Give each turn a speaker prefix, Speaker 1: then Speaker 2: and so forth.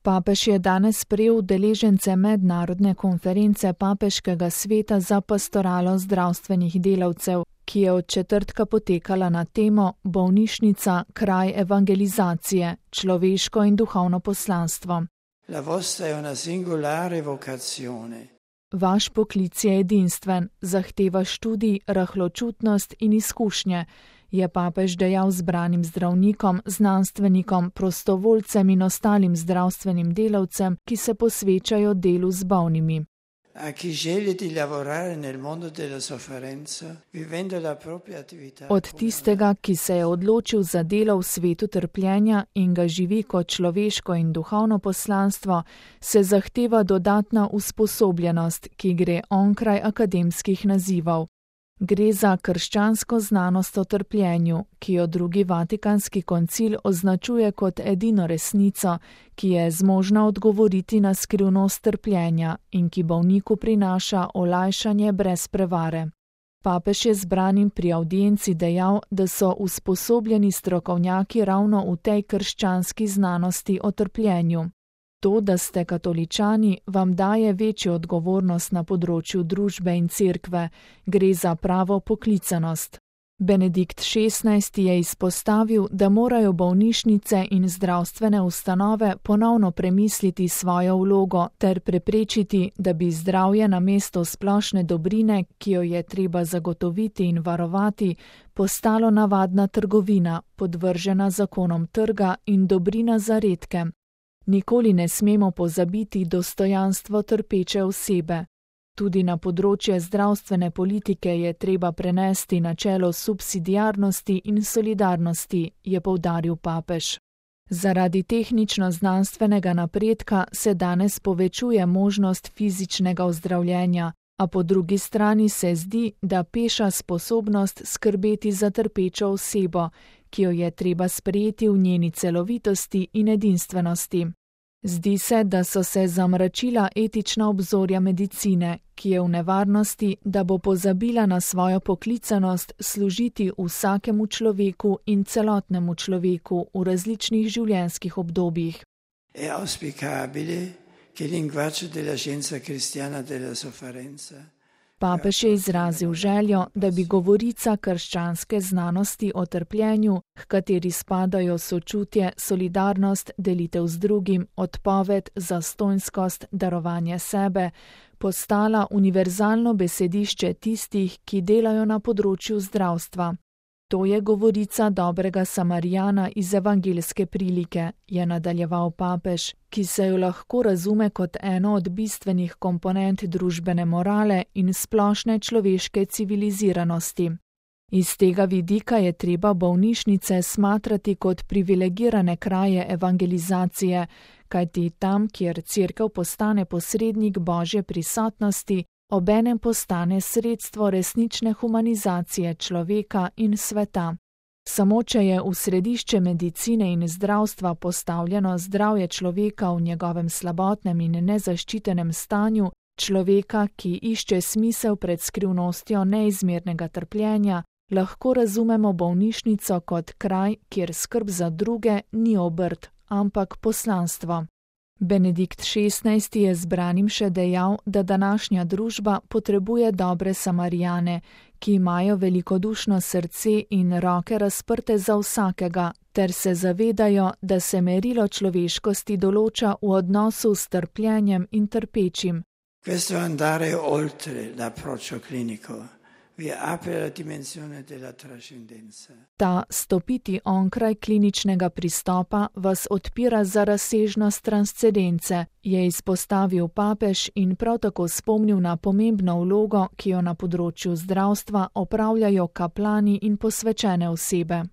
Speaker 1: Papež je danes sprejel udeležence mednarodne konference Papeškega sveta za pastoralo zdravstvenih delavcev, ki je od četrtka potekala na temo Bolnišnica, kraj evangelizacije, človeško in duhovno poslanstvo.
Speaker 2: La vostra è una singolare vocazione.
Speaker 1: Vaš poklic je edinstven, zahteva študij, rahločutnost in izkušnje, je papež dejal zbranim zdravnikom, znanstvenikom, prostovoljcem in ostalim zdravstvenim delavcem, ki se posvečajo delu z bolnimi.
Speaker 2: A chi sceglie di lavorare nel mondo della sofferenza, vivendo la propria attività.
Speaker 1: Od tistega, ki se je odločil za delo v svetu trpljenja in ga živi kot človeško in duhovno poslanstvo, se zahteva dodatna usposobljenost, ki gre onkraj akademskih nazivov. Gre za krščansko znanost o trpljenju, ki jo drugi Vatikanski koncil označuje kot edino resnico, ki je zmožna odgovoriti na skrivnost trpljenja in ki bolniku prinaša olajšanje brez prevare. Papež je zbranim pri avdienci dejal, da so usposobljeni strokovnjaki ravno v tej krščanski znanosti o trpljenju. To, da ste katoličani, vam daje večjo odgovornost na področju družbe in cerkve, gre za pravo poklicanost. Benedikt XVI je izpostavil, da morajo bolnišnice in zdravstvene ustanove ponovno premisliti svojo vlogo ter preprečiti, da bi zdravje namesto splošne dobrine, ki jo je treba zagotoviti in varovati, postalo navadna trgovina, podvržena zakonom trga in dobrina za redke. Nikoli ne smemo pozabiti dostojanstvo trpeče osebe. Tudi na področje zdravstvene politike je treba prenesti načelo subsidiarnosti in solidarnosti, je poudaril papež. Zaradi tehnično-znanstvenega napredka se danes povečuje možnost fizičnega ozdravljenja, a po drugi strani se zdi, da peša sposobnost skrbeti za trpečo osebo, ki jo je treba sprejeti v njeni celovitosti in edinstvenosti. Zdi se, da so se zamračila etična obzorja medicine, ki je v nevarnosti, da bo pozabila na svojo poklicanost služiti vsakemu človeku in celotnemu človeku v različnih življenjskih obdobjih.
Speaker 2: È auspicabile che il linguaggio della scienza cristiana della sofferenza.
Speaker 1: Papež je izrazil željo, da bi govorica krščanske znanosti o trpljenju, h kateri spadajo sočutje, solidarnost, delitev z drugim, odpoved, zastonjskost, darovanje sebe, postala univerzalno besedišče tistih, ki delajo na področju zdravstva. To je govorica dobrega Samarijana iz evangeljske prilike, je nadaljeval papež, ki se jo lahko razume kot eno od bistvenih komponent družbene morale in splošne človeške civiliziranosti. Iz tega vidika je treba bolnišnice smatrati kot privilegirane kraje evangelizacije, kajti tam, kjer cerkev postane posrednik Božje prisotnosti, obenem postane sredstvo resnične humanizacije človeka in sveta. Samo če je v središče medicine in zdravstva postavljeno zdravje človeka v njegovem slabotnem in nezaščitenem stanju, človeka, ki išče smisel pred skrivnostjo neizmernega trpljenja, lahko razumemo bolnišnico kot kraj, kjer skrb za druge ni obrt, ampak poslanstvo. Benedikt XVI je zbranim še dejal, da današnja družba potrebuje dobre Samarijane, ki imajo velikodušno srce in roke razprte za vsakega, ter se zavedajo, da se merilo človeškosti določa v odnosu s trpljenjem in trpečim.
Speaker 2: Questo andare oltre l'approccio clinico vi apre la dimensione della trascendenza.
Speaker 1: Ta stopiti onkraj kliničnega pristopa vas odpira za razsežnost transcendence, je izpostavil papež in prav tako spomnil na pomembno vlogo, ki jo na področju zdravstva opravljajo kaplani in posvečene osebe.